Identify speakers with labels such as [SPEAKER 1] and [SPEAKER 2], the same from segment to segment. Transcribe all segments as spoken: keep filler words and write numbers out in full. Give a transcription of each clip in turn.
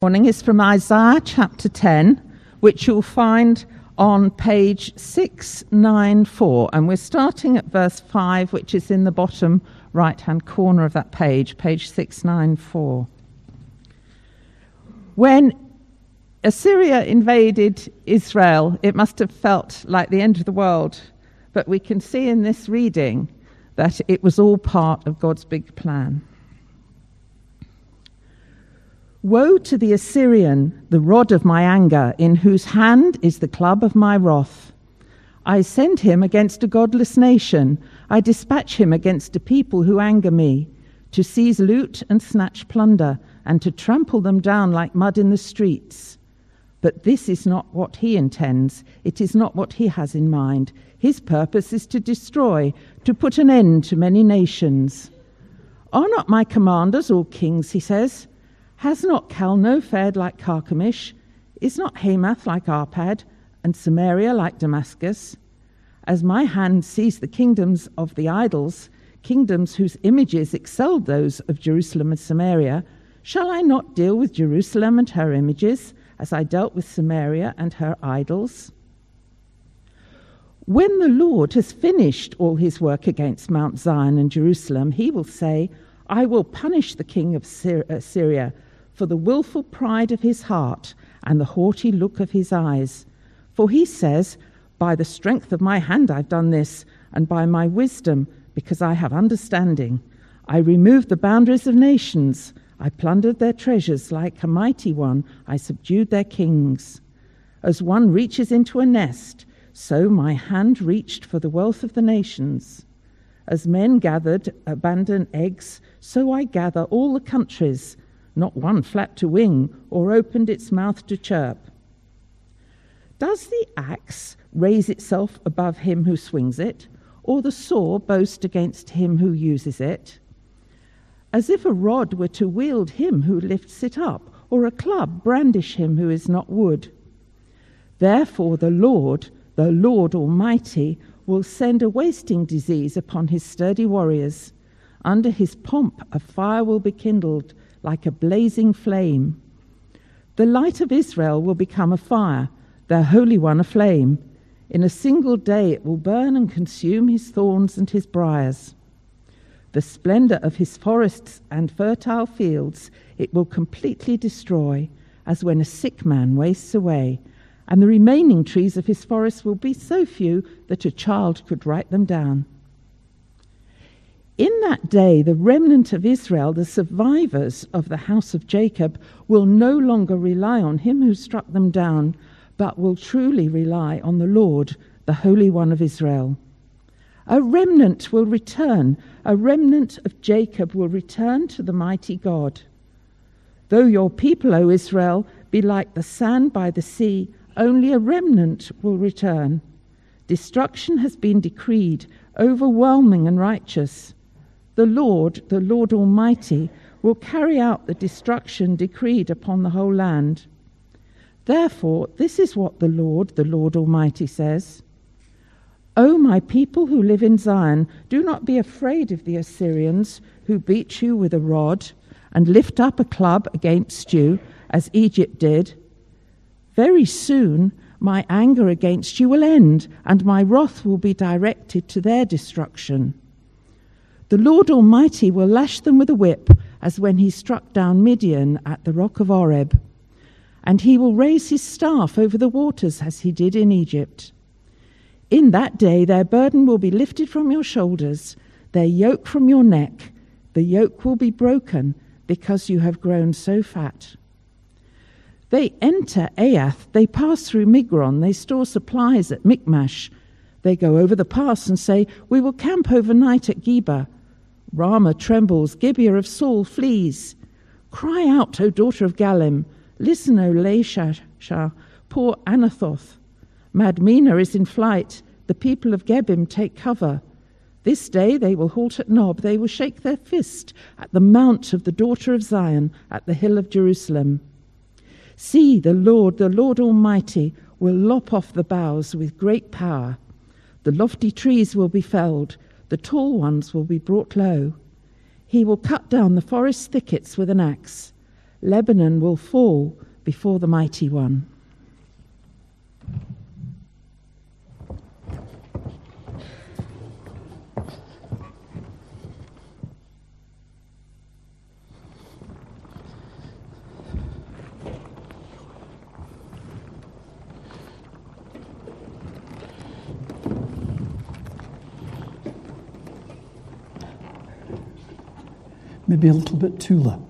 [SPEAKER 1] Morning is from Isaiah chapter ten, which you'll find on page six ninety-four, and we're starting at verse five, which is in the bottom right-hand corner of that page, page six ninety-four. When Assyria invaded Israel, it must have felt like the end of the world, but we can see in this reading that it was all part of God's big plan. Woe to the Assyrian, the rod of my anger, in whose hand is the club of my wrath. I send him against a godless nation. I dispatch him against a people who anger me, to seize loot and snatch plunder, and to trample them down like mud in the streets. But this is not what he intends. It is not what he has in mind. His purpose is to destroy, to put an end to many nations. Are not my commanders all kings, he says? Has not Calno fared like Carchemish? Is not Hamath like Arpad, and Samaria like Damascus? As my hand seized the kingdoms of the idols, kingdoms whose images excelled those of Jerusalem and Samaria, shall I not deal with Jerusalem and her images, as I dealt with Samaria and her idols? When the Lord has finished all his work against Mount Zion and Jerusalem, he will say, I will punish the king of Syria for the willful pride of his heart and the haughty look of his eyes. For he says, by the strength of my hand I've done this, and by my wisdom, because I have understanding. I removed the boundaries of nations. I plundered their treasures like a mighty one. I subdued their kings. As one reaches into a nest, so my hand reached for the wealth of the nations. As men gathered abandoned eggs, so I gather all the countries. Not one flapped to wing or opened its mouth to chirp. Does the axe raise itself above him who swings it, or the saw boast against him who uses it? As if a rod were to wield him who lifts it up, or a club brandish him who is not wood. Therefore the Lord, the Lord Almighty, will send a wasting disease upon his sturdy warriors. Under his pomp a fire will be kindled, like a blazing flame. The light of Israel will become a fire, their Holy One a flame. In a single day it will burn and consume his thorns and his briars. The splendor of his forests and fertile fields it will completely destroy, as when a sick man wastes away, and the remaining trees of his forest will be so few that a child could write them down. In that day, the remnant of Israel, the survivors of the house of Jacob, will no longer rely on him who struck them down, but will truly rely on the Lord, the Holy One of Israel. A remnant will return, a remnant of Jacob will return to the mighty God. Though your people, O Israel, be like the sand by the sea, only a remnant will return. Destruction has been decreed, overwhelming and righteous. The Lord, the Lord Almighty, will carry out the destruction decreed upon the whole land. Therefore, this is what the Lord, the Lord Almighty says. O my people who live in Zion, do not be afraid of the Assyrians who beat you with a rod and lift up a club against you, as Egypt did. Very soon my anger against you will end, and my wrath will be directed to their destruction. The Lord Almighty will lash them with a whip, as when he struck down Midian at the rock of Oreb. And he will raise his staff over the waters, as he did in Egypt. In that day their burden will be lifted from your shoulders, their yoke from your neck. The yoke will be broken, because you have grown so fat. They enter Aiath, they pass through Migron, they store supplies at Michmash. They go over the pass and say, we will camp overnight at Geba. Ramah trembles, Gibeah of Saul flees. Cry out, O daughter of Galim. Listen, O Laishah, poor Anathoth. Madmenah is in flight. The people of Gebim take cover. This day they will halt at Nob. They will shake their fist at the mount of the daughter of Zion, at the hill of Jerusalem. See, the Lord, the Lord Almighty, will lop off the boughs with great power. The lofty trees will be felled. The tall ones will be brought low. He will cut down the forest thickets with an axe. Lebanon will fall before the mighty one.
[SPEAKER 2] Maybe a little bit too low.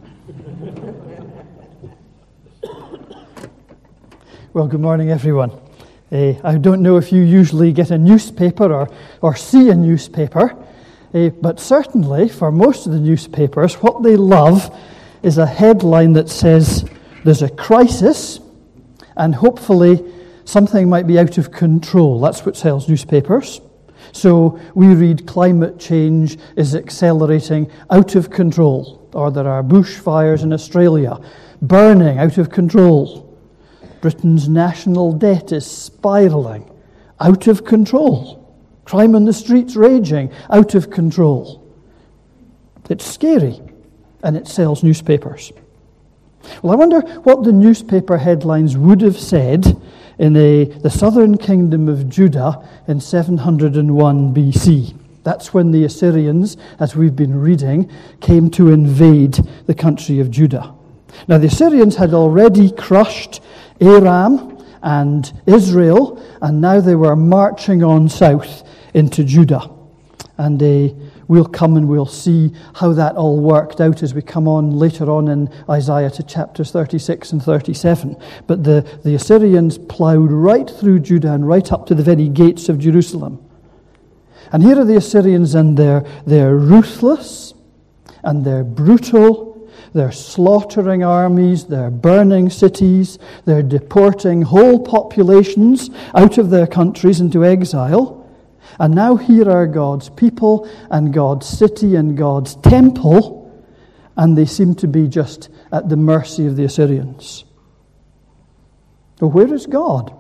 [SPEAKER 2] Well, good morning, everyone. Uh, I don't know if you usually get a newspaper or, or see a newspaper, uh, but certainly for most of the newspapers, what they love is a headline that says there's a crisis and hopefully something might be out of control. That's what sells newspapers. So we read climate change is accelerating out of control, or there are bushfires in Australia, burning out of control. Britain's national debt is spiralling out of control. Crime on the streets raging out of control. It's scary, and it sells newspapers. Well, I wonder what the newspaper headlines would have said in a, the southern kingdom of Judah in seven hundred one B C. That's when the Assyrians, as we've been reading, came to invade the country of Judah. Now, the Assyrians had already crushed Aram and Israel, and now they were marching on south into Judah. And uh, we'll come and we'll see how that all worked out as we come on later on in Isaiah to chapters thirty-six and thirty-seven. But the, the Assyrians ploughed right through Judah and right up to the very gates of Jerusalem. And here are the Assyrians, and they're, they're ruthless and they're brutal. They're slaughtering armies, they're burning cities, they're deporting whole populations out of their countries into exile. And now here are God's people and God's city and God's temple, and they seem to be just at the mercy of the Assyrians. Well, where is God?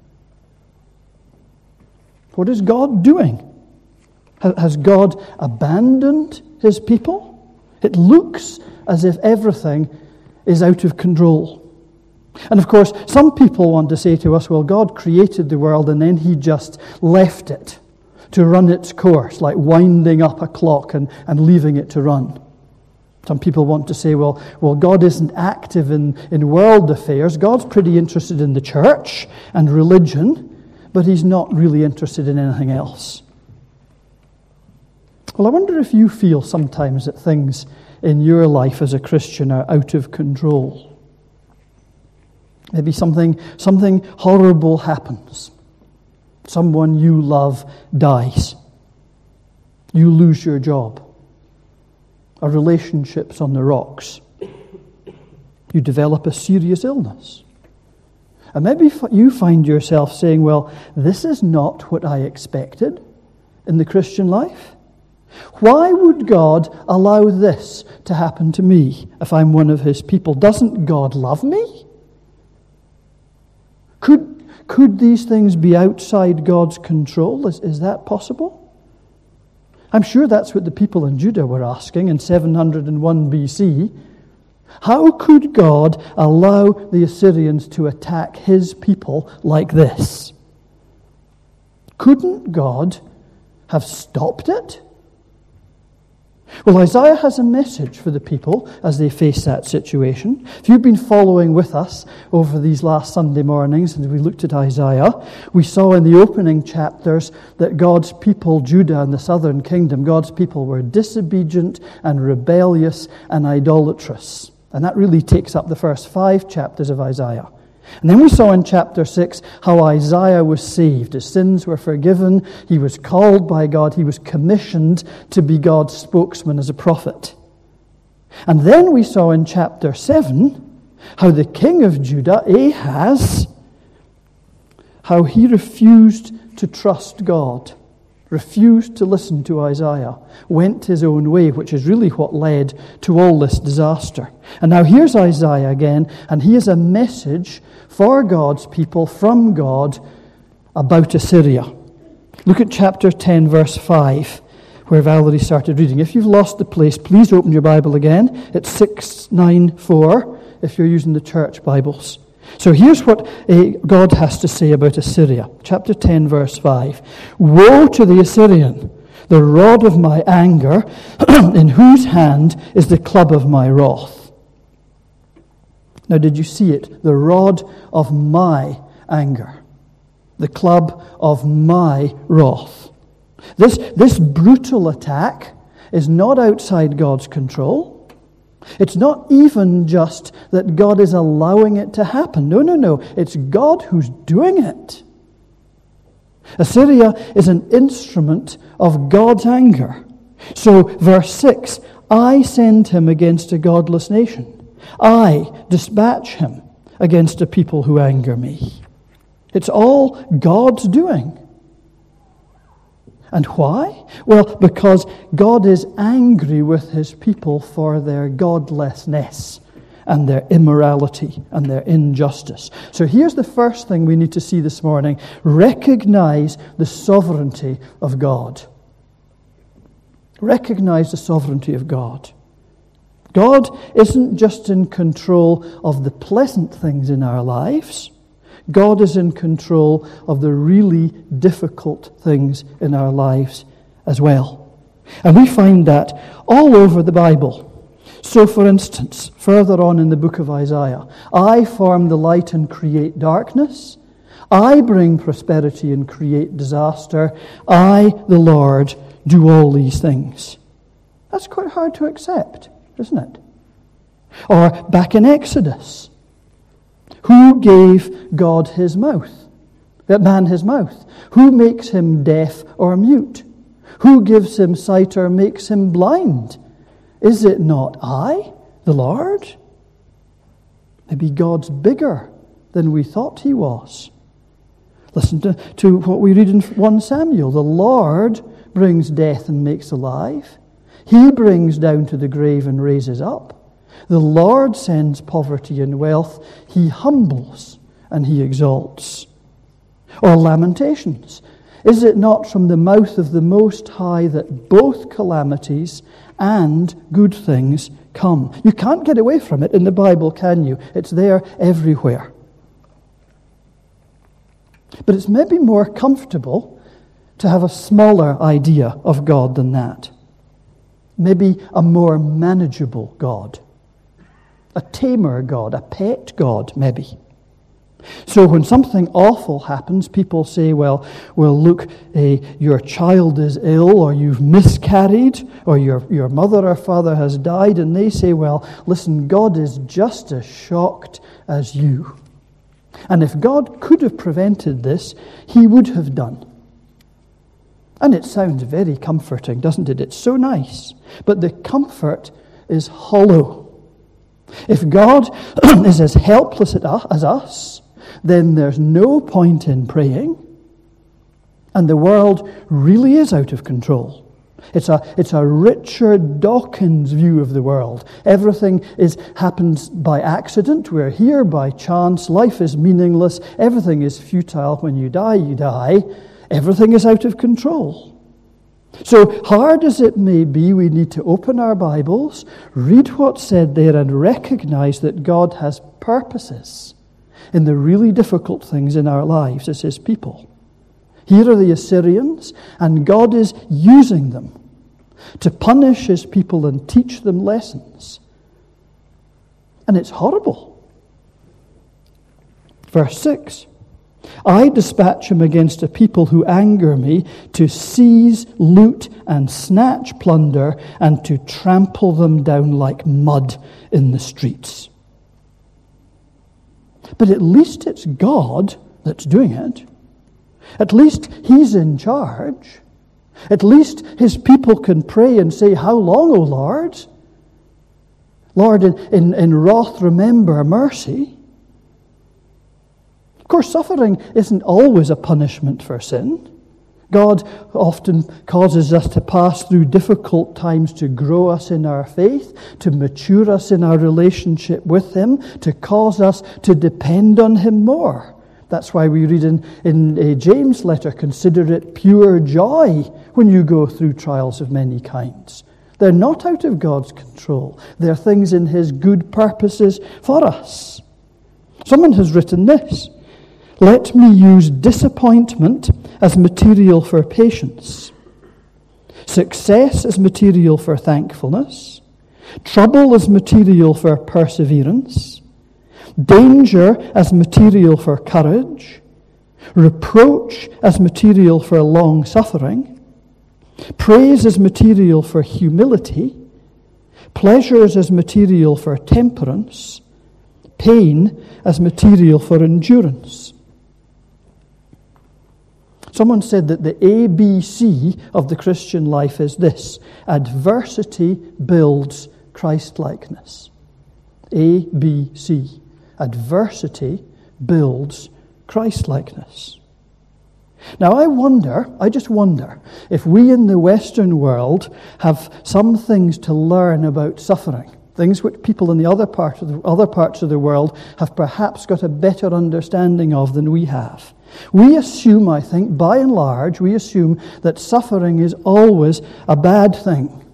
[SPEAKER 2] What is God doing? Has God abandoned his people? It looks as if everything is out of control. And of course, some people want to say to us, well, God created the world and then he just left it to run its course, like winding up a clock and, and leaving it to run. Some people want to say, well, well, God isn't active in, in world affairs. God's pretty interested in the church and religion, but he's not really interested in anything else. Well, I wonder if you feel sometimes that things in your life as a Christian are out of control. Maybe something, something horrible happens. Someone you love dies. You lose your job. A relationship's on the rocks. You develop a serious illness. And maybe you find yourself saying, well, this is not what I expected in the Christian life. Why would God allow this to happen to me if I'm one of his people? Doesn't God love me? Could Could these things be outside God's control? Is, is that possible? I'm sure that's what the people in Judah were asking in seven hundred one B C. How could God allow the Assyrians to attack his people like this? Couldn't God have stopped it? Well, Isaiah has a message for the people as they face that situation. If you've been following with us over these last Sunday mornings, and we looked at Isaiah, we saw in the opening chapters that God's people, Judah and the southern kingdom, God's people were disobedient and rebellious and idolatrous. And that really takes up the first five chapters of Isaiah. And then we saw in chapter six how Isaiah was saved. His sins were forgiven. He was called by God. He was commissioned to be God's spokesman as a prophet. And then we saw in chapter seven how the king of Judah, Ahaz, how he refused to trust God, refused to listen to Isaiah, went his own way, which is really what led to all this disaster. And now here's Isaiah again, and he has a message for God's people from God about Assyria. Look at chapter ten, verse five, where Valerie started reading. If you've lost the place, please open your Bible again. It's six ninety-four if you're using the church Bibles. So here's what uh, God has to say about Assyria. Chapter ten, verse five. Woe to the Assyrian, the rod of my anger, in whose hand is the club of my wrath. Now, did you see it? The rod of my anger. The club of my wrath. This, this brutal attack is not outside God's control. It's not even just that God is allowing it to happen. No, no, no. It's God who's doing it. Assyria is an instrument of God's anger. So, verse six, I send him against a godless nation. I dispatch him against a people who anger me. It's all God's doing. And why? Well, because God is angry with his people for their godlessness and their immorality and their injustice. So here's the first thing we need to see this morning. Recognize the sovereignty of God. Recognize the sovereignty of God. God isn't just in control of the pleasant things in our lives. God is in control of the really difficult things in our lives as well. And we find that all over the Bible. So, for instance, further on in the book of Isaiah, I form the light and create darkness. I bring prosperity and create disaster. I, the Lord, do all these things. That's quite hard to accept, isn't it? Or back in Exodus, who gave God his mouth? That man his mouth. Who makes him deaf or mute? Who gives him sight or makes him blind? Is it not I, the Lord? Maybe God's bigger than we thought he was. Listen to, to what we read in First Samuel. The Lord brings death and makes alive. He brings down to the grave and raises up. The Lord sends poverty and wealth. He humbles and he exalts. Or Lamentations. Is it not from the mouth of the Most High that both calamities and good things come? You can't get away from it in the Bible, can you? It's there everywhere. But it's maybe more comfortable to have a smaller idea of God than that. Maybe a more manageable God. A tamer God, a pet God, maybe. So when something awful happens, people say, well, well, look, uh, your child is ill, or you've miscarried, or your, your mother or father has died, and they say, well, listen, God is just as shocked as you. And if God could have prevented this, he would have done. And it sounds very comforting, doesn't it? It's so nice. But the comfort is hollow. If God is as helpless as us, then there's no point in praying, and the world really is out of control. It's a, it's a Richard Dawkins view of the world. Everything is happens by accident. We're here by chance. Life is meaningless. Everything is futile. When you die, you die. Everything is out of control. So, hard as it may be, we need to open our Bibles, read what's said there, and recognize that God has purposes in the really difficult things in our lives as his people. Here are the Assyrians, and God is using them to punish his people and teach them lessons. And it's horrible. Verse six. I dispatch him against a people who anger me, to seize, loot, and snatch plunder, and to trample them down like mud in the streets. But at least it's God that's doing it. At least he's in charge. At least his people can pray and say, how long, O Lord? Lord, in, in, in wrath remember mercy. Of course, suffering isn't always a punishment for sin. God often causes us to pass through difficult times to grow us in our faith, to mature us in our relationship with him, to cause us to depend on him more. That's why we read in, in uh, James' letter, consider it pure joy when you go through trials of many kinds. They're not out of God's control. They're things in his good purposes for us. Someone has written this: let me use disappointment as material for patience, success as material for thankfulness, trouble as material for perseverance, danger as material for courage, reproach as material for long suffering, praise as material for humility, pleasures as material for temperance, pain as material for endurance. Someone said that the A B C of the Christian life is this: adversity builds Christ-likeness. A B C. Adversity builds Christ-likeness. Now I wonder, I just wonder, if we in the Western world have some things to learn about suffering, things which people in the other part of the other parts of the world have perhaps got a better understanding of than we have. We assume, I think, by and large, we assume that suffering is always a bad thing.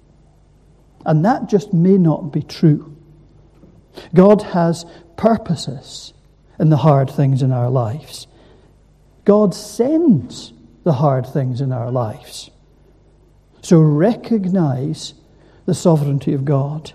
[SPEAKER 2] And that just may not be true. God has purposes in the hard things in our lives. God sends the hard things in our lives. So recognize the sovereignty of God.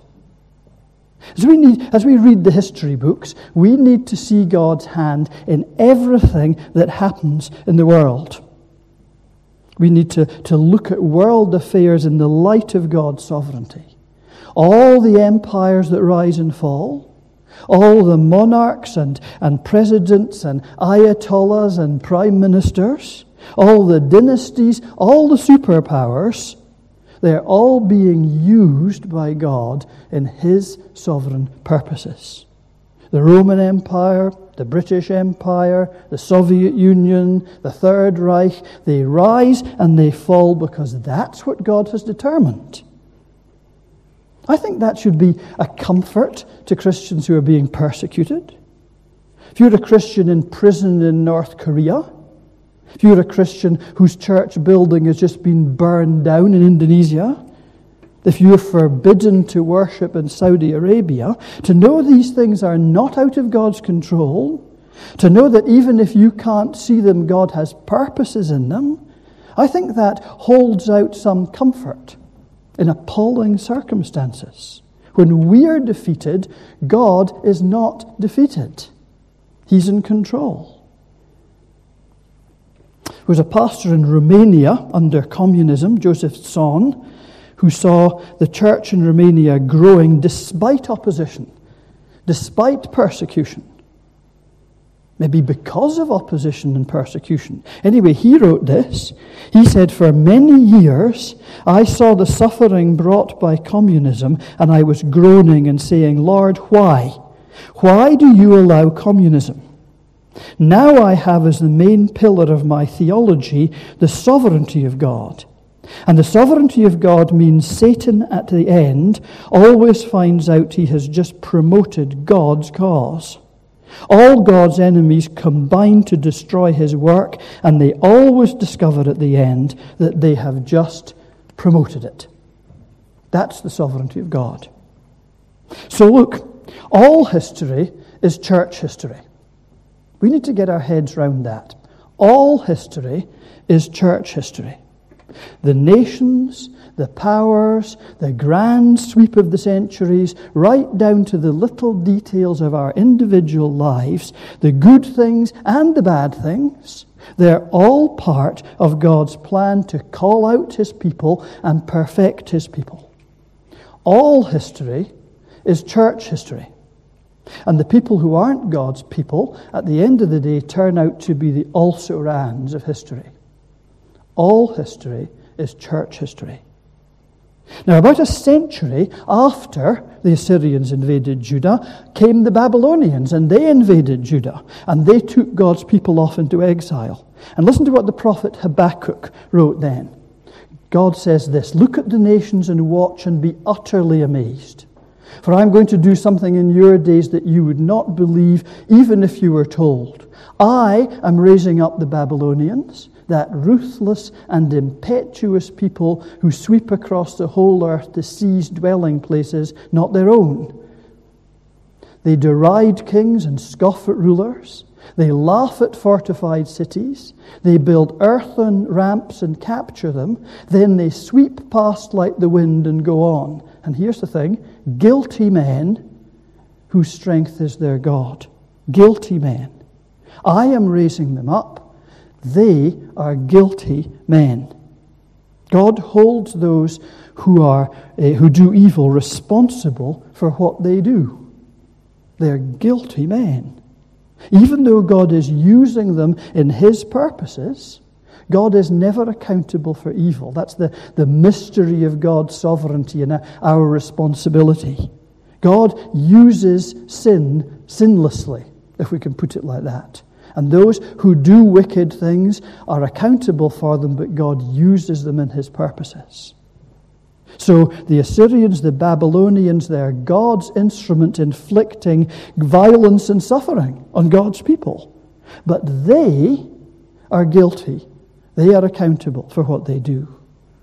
[SPEAKER 2] As we need, as we read the history books, we need to see God's hand in everything that happens in the world. We need to, to look at world affairs in the light of God's sovereignty. All the empires that rise and fall, all the monarchs and, and presidents and ayatollahs and prime ministers, all the dynasties, all the superpowers, they're all being used by God in his sovereign purposes. The Roman Empire, the British Empire, the Soviet Union, the Third Reich, they rise and they fall because that's what God has determined. I think that should be a comfort to Christians who are being persecuted. If you're a Christian in prison in North Korea, if you're a Christian whose church building has just been burned down in Indonesia, if you're forbidden to worship in Saudi Arabia, to know these things are not out of God's control, to know that even if you can't see them, God has purposes in them, I think that holds out some comfort in appalling circumstances. When we are defeated, God is not defeated. He's in control. There was a pastor in Romania under communism, Joseph Tson, who saw the church in Romania growing despite opposition, despite persecution. Maybe because of opposition and persecution. Anyway, he wrote this. He said, "For many years I saw the suffering brought by communism, and I was groaning and saying, 'Lord, why? Why do you allow communism?' Now I have as the main pillar of my theology the sovereignty of God. And the sovereignty of God means Satan at the end always finds out he has just promoted God's cause. All God's enemies combine to destroy his work, and they always discover at the end that they have just promoted it. That's the sovereignty of God. So look, all history is church history. We need to get our heads round that. All history is church history. The nations, the powers, the grand sweep of the centuries, right down to the little details of our individual lives, the good things and the bad things, they're all part of God's plan to call out his people and perfect his people. All history is church history. And the people who aren't God's people, at the end of the day, turn out to be the also-rans of history. All history is church history. Now, about a century after the Assyrians invaded Judah came the Babylonians, and they invaded Judah, and they took God's people off into exile. And listen to what the prophet Habakkuk wrote then. God says this, "Look at the nations and watch and be utterly amazed. For I'm going to do something in your days that you would not believe, even if you were told. I am raising up the Babylonians, that ruthless and impetuous people who sweep across the whole earth to seize dwelling places not their own. They deride kings and scoff at rulers. They laugh at fortified cities. They build earthen ramps and capture them. Then they sweep past like the wind and go on. And here's the thing, guilty men whose strength is their God. Guilty men. I am raising them up. They are guilty men. God holds those who are uh, who do evil responsible for what they do. They're guilty men. Even though God is using them in His purposes, God is never accountable for evil. That's the, the mystery of God's sovereignty and our responsibility. God uses sin sinlessly, if we can put it like that. And those who do wicked things are accountable for them, but God uses them in His purposes. So the Assyrians, the Babylonians, they're God's instrument inflicting violence and suffering on God's people. But they are guilty. They are accountable for what they do.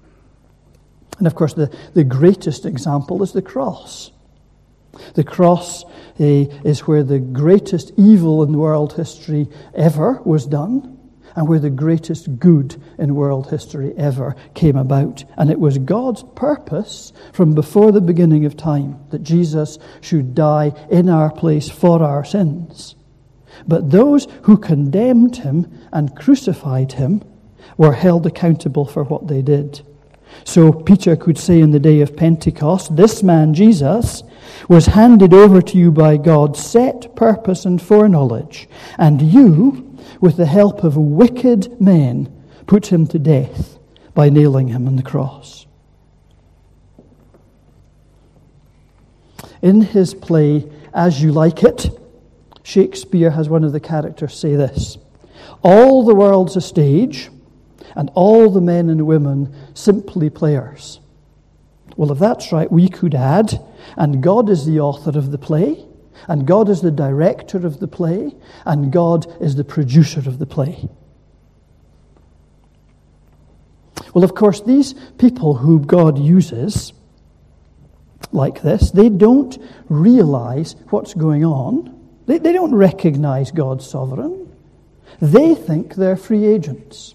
[SPEAKER 2] And of course, the, the greatest example is the cross. The cross uh, is where the greatest evil in world history ever was done, and where the greatest good in world history ever came about. And it was God's purpose from before the beginning of time that Jesus should die in our place for our sins. But those who condemned Him and crucified Him were held accountable for what they did. So Peter could say in the day of Pentecost, this man Jesus was handed over to you by God's set purpose and foreknowledge, and you, with the help of wicked men, put him to death by nailing him on the cross. In his play, As You Like It, Shakespeare has one of the characters say this: all the world's a stage, and all the men and women simply players. Well, if that's right, we could add, and God is the author of the play, and God is the director of the play, and God is the producer of the play. Well, of course, these people who God uses like this, they don't realize what's going on. They, they don't recognize God's sovereign. They think they're free agents.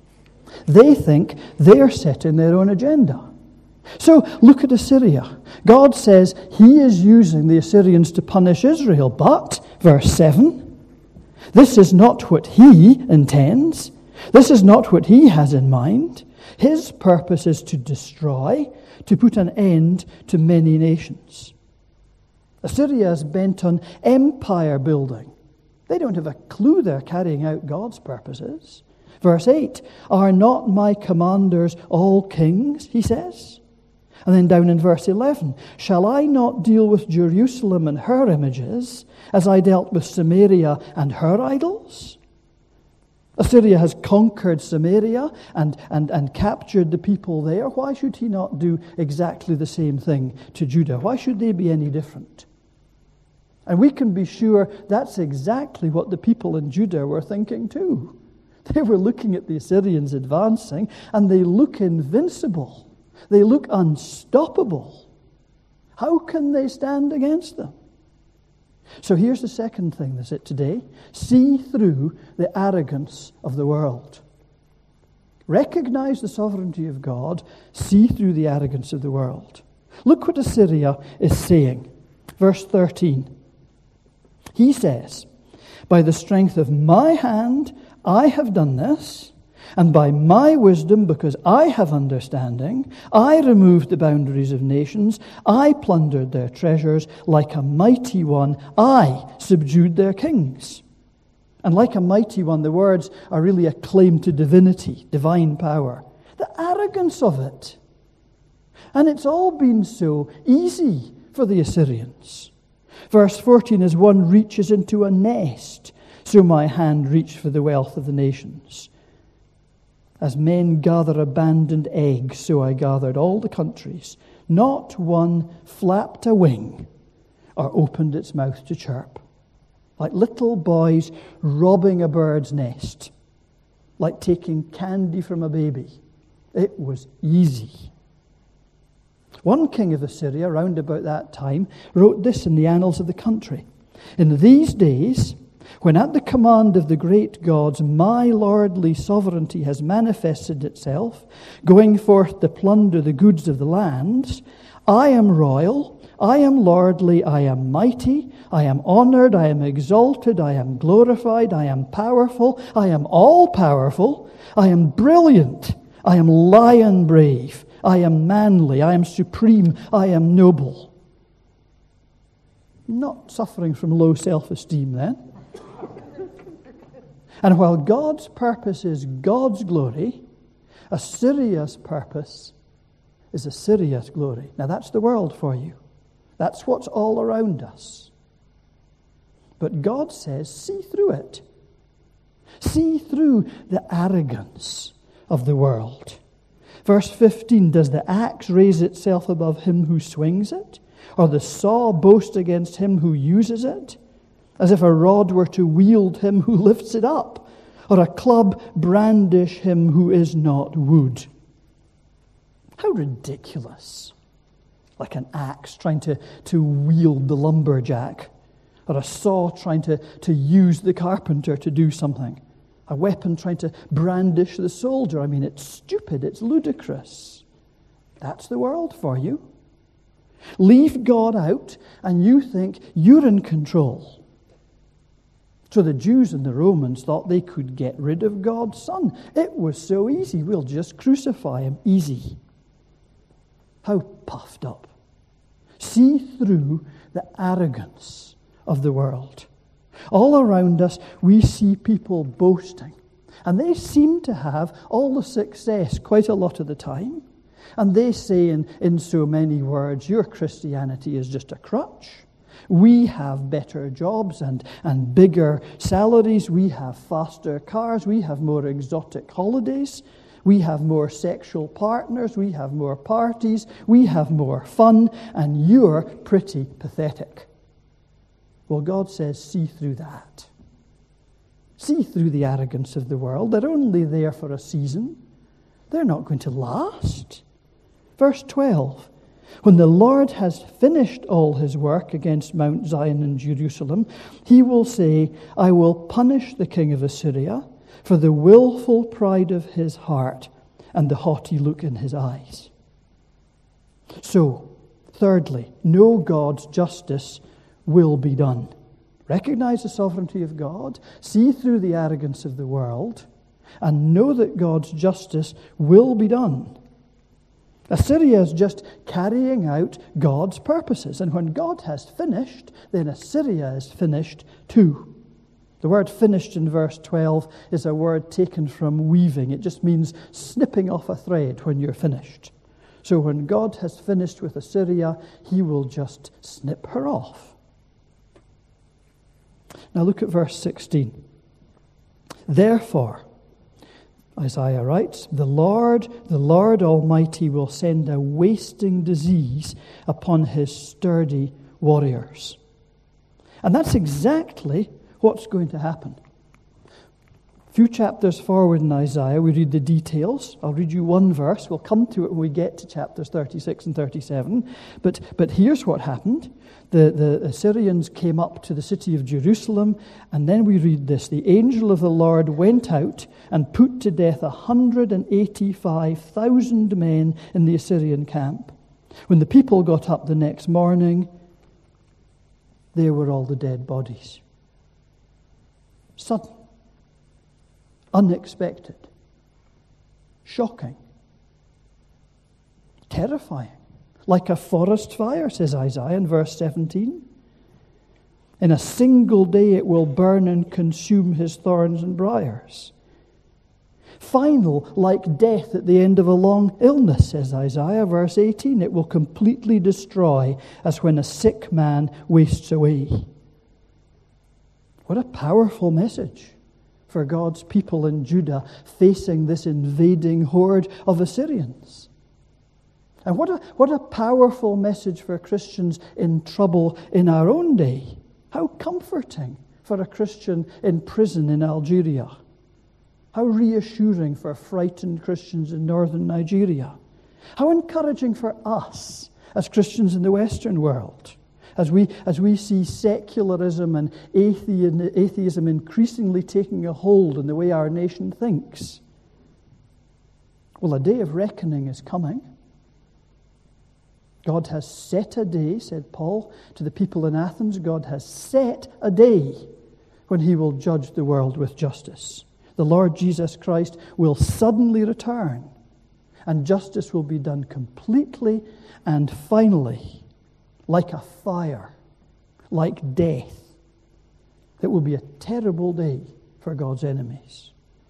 [SPEAKER 2] They think they're setting their own agenda. So look at Assyria. God says He is using the Assyrians to punish Israel, but, verse seven, this is not what He intends. This is not what He has in mind. His purpose is to destroy, to put an end to many nations. Assyria is bent on empire building. They don't have a clue they're carrying out God's purposes. Verse eight, are not my commanders all kings, he says? And then down in verse eleven, shall I not deal with Jerusalem and her images as I dealt with Samaria and her idols? Assyria has conquered Samaria and, and, and captured the people there. Why should He not do exactly the same thing to Judah? Why should they be any different? And we can be sure that's exactly what the people in Judah were thinking too. They were looking at the Assyrians advancing, and they look invincible. They look unstoppable. How can they stand against them? So here's the second thing that's it today. See through the arrogance of the world. Recognize the sovereignty of God. See through the arrogance of the world. Look what Assyria is saying. Verse thirteen. He says, by the strength of my hand I have done this, and by my wisdom, because I have understanding, I removed the boundaries of nations, I plundered their treasures, like a mighty one, I subdued their kings. And like a mighty one, the words are really a claim to divinity, divine power. The arrogance of it. And it's all been so easy for the Assyrians. Verse fourteen, as one reaches into a nest, so my hand reached for the wealth of the nations. As men gather abandoned eggs, so I gathered all the countries. Not one flapped a wing or opened its mouth to chirp. Like little boys robbing a bird's nest. Like taking candy from a baby. It was easy. One king of Assyria, round about that time, wrote this in the annals of the country. In these days, when at the command of the great gods my lordly sovereignty has manifested itself, going forth to plunder the goods of the lands, I am royal, I am lordly, I am mighty, I am honored, I am exalted, I am glorified, I am powerful, I am all-powerful, I am brilliant, I am lion brave, I am manly, I am supreme, I am noble. Not suffering from low self-esteem then. And while God's purpose is God's glory, Assyria's purpose is Assyria's glory. Now that's the world for you. That's what's all around us. But God says, see through it. See through the arrogance of the world. Verse fifteen, does the axe raise itself above him who swings it? Or the saw boast against him who uses it? As if a rod were to wield him who lifts it up, or a club brandish him who is not wood. How ridiculous. Like an axe trying to, to wield the lumberjack, or a saw trying to, to use the carpenter to do something. A weapon trying to brandish the soldier. I mean, it's stupid, it's ludicrous. That's the world for you. Leave God out, and you think you're in control. So the Jews and the Romans thought they could get rid of God's Son. It was so easy. We'll just crucify him. Easy. How puffed up. See through the arrogance of the world. All around us, we see people boasting. And they seem to have all the success quite a lot of the time. And they say in, in so many words, your Christianity is just a crutch. We have better jobs and, and bigger salaries. We have faster cars. We have more exotic holidays. We have more sexual partners. We have more parties. We have more fun. And you're pretty pathetic. Well, God says, see through that. See through the arrogance of the world. They're only there for a season. They're not going to last. Verse twelve. When the Lord has finished all his work against Mount Zion and Jerusalem, he will say, I will punish the king of Assyria for the willful pride of his heart and the haughty look in his eyes. So, thirdly, know God's justice will be done. Recognize the sovereignty of God, see through the arrogance of the world, and know that God's justice will be done. Assyria is just carrying out God's purposes. And when God has finished, then Assyria is finished too. The word finished in verse twelve is a word taken from weaving. It just means snipping off a thread when you're finished. So when God has finished with Assyria, he will just snip her off. Now look at verse sixteen. Therefore, Isaiah writes, the Lord, the Lord Almighty will send a wasting disease upon his sturdy warriors. And that's exactly what's going to happen. A few chapters forward in Isaiah, we read the details. I'll read you one verse. We'll come to it when we get to chapters thirty-six and thirty-seven. But, but here's what happened. The, the Assyrians came up to the city of Jerusalem, and then we read this. The angel of the Lord went out and put to death one hundred eighty-five thousand men in the Assyrian camp. When the people got up the next morning, there were all the dead bodies. Sudden. Unexpected. Shocking. Terrifying. Like a forest fire, says Isaiah in verse seventeen. In a single day it will burn and consume his thorns and briars. Final, like death at the end of a long illness, says Isaiah, verse eighteen. It will completely destroy as when a sick man wastes away. What a powerful message for God's people in Judah facing this invading horde of Assyrians. And what a, what a powerful message for Christians in trouble in our own day. How comforting for a Christian in prison in Algeria. How reassuring for frightened Christians in northern Nigeria. How encouraging for us as Christians in the Western world, as we, as we see secularism and atheism, atheism increasingly taking a hold in the way our nation thinks. Well, a day of reckoning is coming. God has set a day, said Paul to the people in Athens, God has set a day when he will judge the world with justice. The Lord Jesus Christ will suddenly return, and justice will be done completely and finally, like a fire, like death. It will be a terrible day for God's enemies.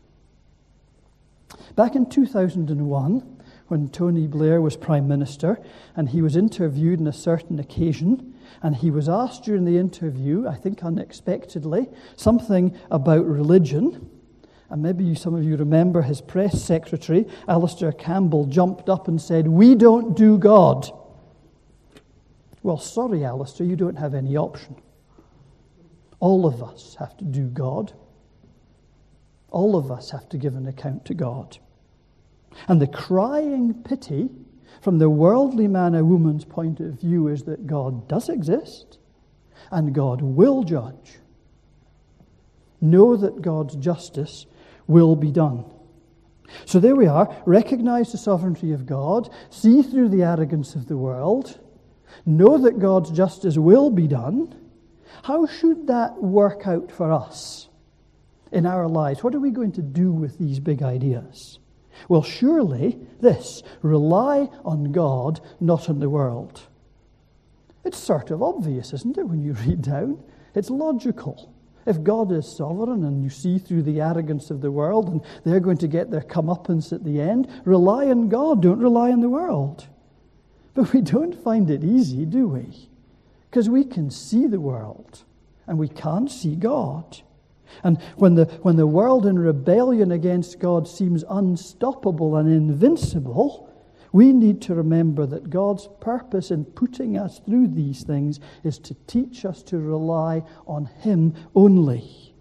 [SPEAKER 2] Back in two thousand one, when Tony Blair was Prime Minister, and he was interviewed on a certain occasion, and he was asked during the interview, I think unexpectedly, something about religion. And maybe you, some of you remember his press secretary, Alistair Campbell, jumped up and said, "We don't do God." Well, sorry, Alistair, you don't have any option. All of us have to do God. All of us have to give an account to God. And the crying pity from the worldly man or woman's point of view is that God does exist and God will judge. Know that God's justice will be done. So there we are. Recognize the sovereignty of God. See through the arrogance of the world. Know that God's justice will be done. How should that work out for us in our lives? What are we going to do with these big ideas? Well, surely this, rely on God, not on the world. It's sort of obvious, isn't it, when you read down? It's logical. If God is sovereign and you see through the arrogance of the world and they're going to get their comeuppance at the end, rely on God, don't rely on the world. But we don't find it easy, do we? Because we can see the world and we can't see God. And when the, when the world in rebellion against God seems unstoppable and invincible, we need to remember that God's purpose in putting us through these things is to teach us to rely on Him only.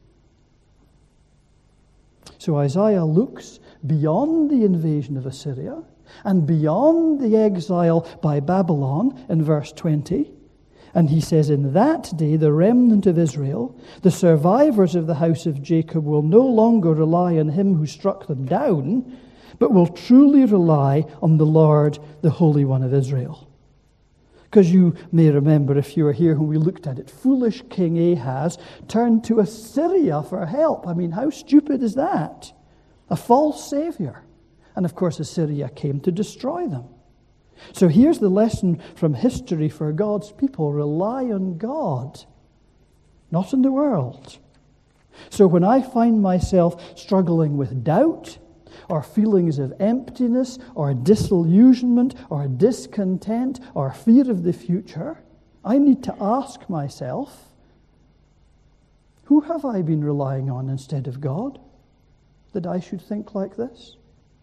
[SPEAKER 2] So Isaiah looks beyond the invasion of Assyria and beyond the exile by Babylon in verse twenty. And he says, in that day, the remnant of Israel, the survivors of the house of Jacob, will no longer rely on him who struck them down, but will truly rely on the Lord, the Holy One of Israel. Because you may remember, if you were here when we looked at it, foolish King Ahaz turned to Assyria for help. I mean, how stupid is that? A false savior. And of course, Assyria came to destroy them. So here's the lesson from history for God's people. Rely on God, not on the world. So when I find myself struggling with doubt or feelings of emptiness or disillusionment or discontent or fear of the future, I need to ask myself, who have I been relying on instead of God that I should think like this?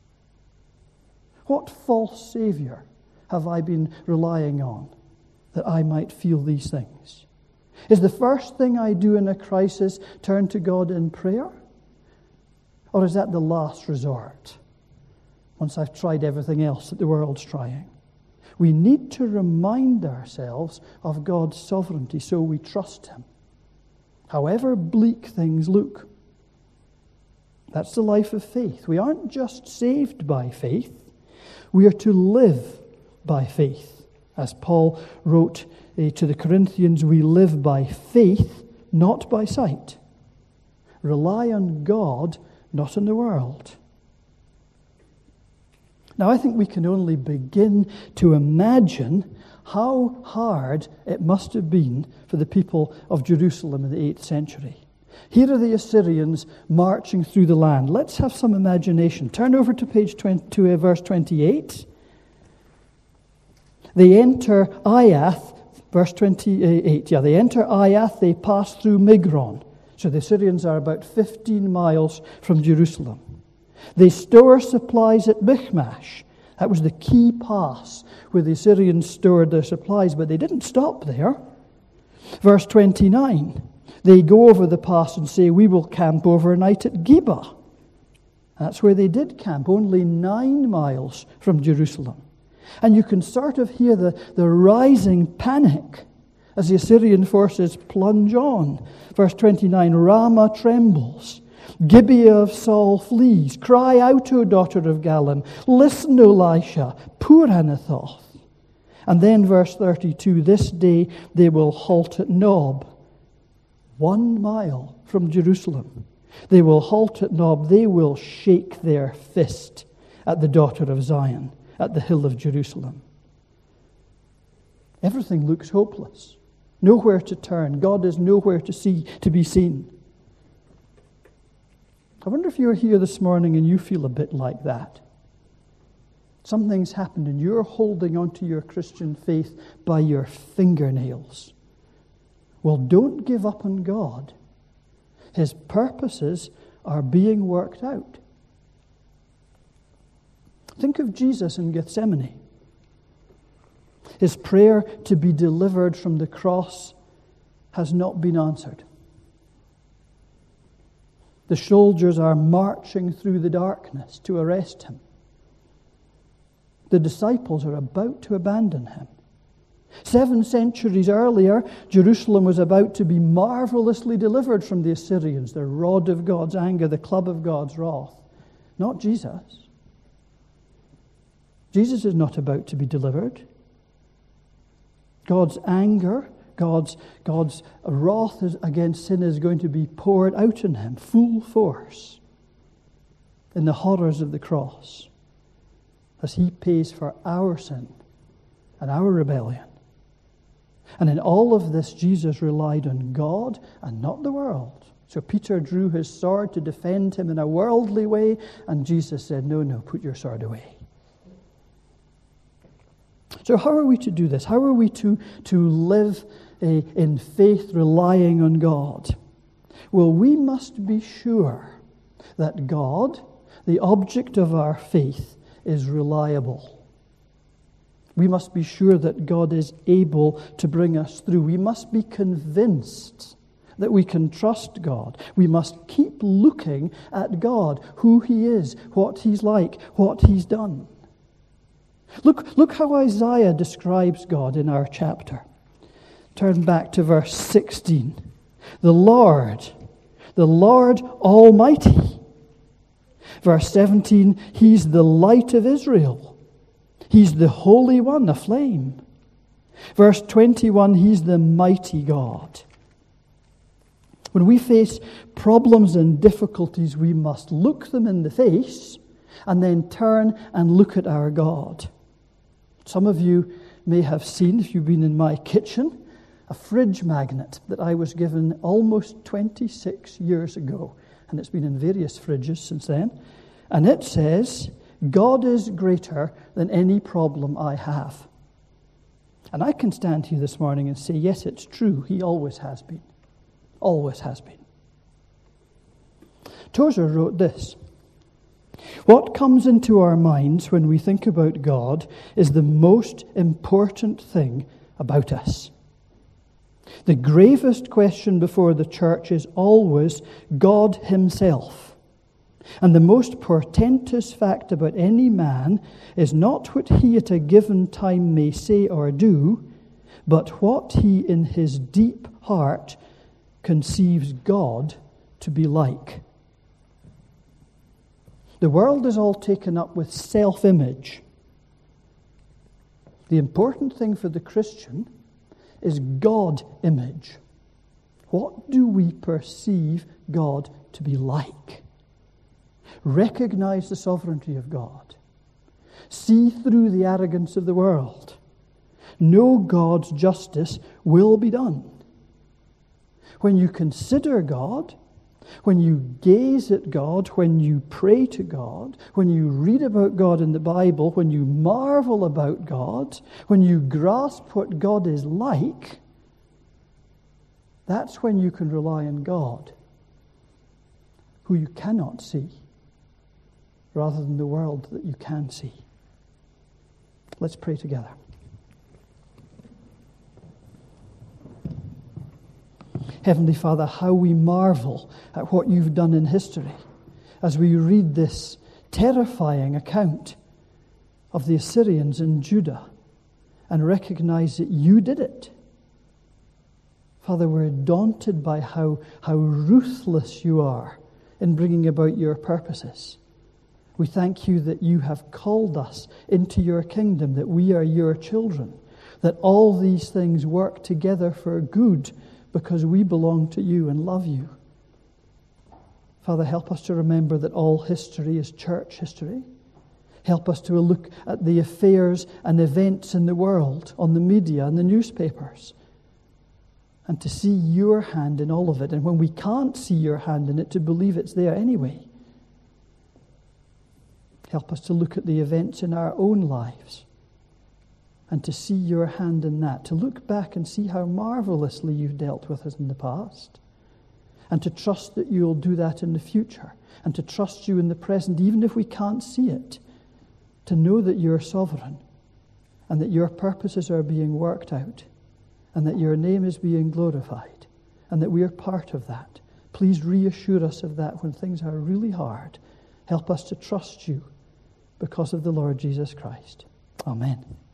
[SPEAKER 2] What false savior have I been relying on that I might feel these things? Is the first thing I do in a crisis turn to God in prayer? Or is that the last resort, once I've tried everything else that the world's trying? We need to remind ourselves of God's sovereignty so we trust Him, however bleak things look. That's the life of faith. We aren't just saved by faith. We are to live by faith. As Paul wrote uh, to the Corinthians, we live by faith, not by sight. Rely on God, not on the world. Now, I think we can only begin to imagine how hard it must have been for the people of Jerusalem in the eighth century. Here are the Assyrians marching through the land. Let's have some imagination. Turn over to page twenty, to uh, verse twenty-eight. They enter Aiath, verse twenty-eight. Yeah, they enter Aiath, they pass through Migron. So the Assyrians are about fifteen miles from Jerusalem. They store supplies at Michmash. That was the key pass where the Assyrians stored their supplies, but they didn't stop there. Verse twenty-nine, they go over the pass and say, we will camp overnight at Geba. That's where they did camp, only nine miles from Jerusalem. And you can sort of hear the, the rising panic as the Assyrian forces plunge on. Verse twenty-nine, Ramah trembles. Gibeah of Saul flees. Cry out, O daughter of Gallim. Listen, O Elisha. Poor Anathoth. And then verse thirty-two, this day they will halt at Nob, one mile from Jerusalem. They will halt at Nob. They will shake their fist at the daughter of Zion, at the hill of Jerusalem. Everything looks hopeless. Nowhere to turn. God is nowhere to see, to be seen. I wonder if you're here this morning and you feel a bit like that. Something's happened and you're holding on to your Christian faith by your fingernails. Well, don't give up on God. His purposes are being worked out. Think of Jesus in Gethsemane. His prayer to be delivered from the cross has not been answered. The soldiers are marching through the darkness to arrest him. The disciples are about to abandon him. Seven centuries earlier, Jerusalem was about to be marvelously delivered from the Assyrians, the rod of God's anger, the club of God's wrath. Not Jesus. Jesus is not about to be delivered. God's anger, God's, God's wrath against sin is going to be poured out on him, full force, in the horrors of the cross, as he pays for our sin and our rebellion. And in all of this, Jesus relied on God and not the world. So Peter drew his sword to defend him in a worldly way, and Jesus said, no, no, put your sword away. So how are we to do this? How are we to, to live a, in faith relying on God? Well, we must be sure that God, the object of our faith, is reliable. We must be sure that God is able to bring us through. We must be convinced that we can trust God. We must keep looking at God, who he is, what he's like, what he's done. Look, look how Isaiah describes God in our chapter. Turn back to verse sixteen. The Lord, the Lord Almighty. Verse seventeen, he's the light of Israel. He's the Holy One, a flame. Verse twenty-one, he's the mighty God. When we face problems and difficulties, we must look them in the face and then turn and look at our God. Some of you may have seen, if you've been in my kitchen, a fridge magnet that I was given almost twenty-six years ago. And it's been in various fridges since then. And it says, God is greater than any problem I have. And I can stand here this morning and say, yes, it's true. He always has been. Always has been. Tozer wrote this. What comes into our minds when we think about God is the most important thing about us. The gravest question before the church is always God himself. And the most portentous fact about any man is not what he at a given time may say or do, but what he in his deep heart conceives God to be like. The world is all taken up with self-image. The important thing for the Christian is God-image. What do we perceive God to be like? Recognize the sovereignty of God. See through the arrogance of the world. Know God's justice will be done. When you consider God, when you gaze at God, when you pray to God, when you read about God in the Bible, when you marvel about God, when you grasp what God is like, that's when you can rely on God, who you cannot see, rather than the world that you can see. Let's pray together. Heavenly Father, how we marvel at what you've done in history as we read this terrifying account of the Assyrians in Judah and recognize that you did it. Father, we're daunted by how, how ruthless you are in bringing about your purposes. We thank you that you have called us into your kingdom, that we are your children, that all these things work together for good because we belong to you and love you. Father, help us to remember that all history is church history. Help us to look at the affairs and events in the world, on the media and the newspapers, and to see your hand in all of it. And when we can't see your hand in it, to believe it's there anyway. Help us to look at the events in our own lives and to see your hand in that, to look back and see how marvelously you've dealt with us in the past, and to trust that you'll do that in the future, and to trust you in the present, even if we can't see it, to know that you're sovereign and that your purposes are being worked out and that your name is being glorified and that we are part of that. Please reassure us of that when things are really hard. Help us to trust you because of the Lord Jesus Christ. Amen.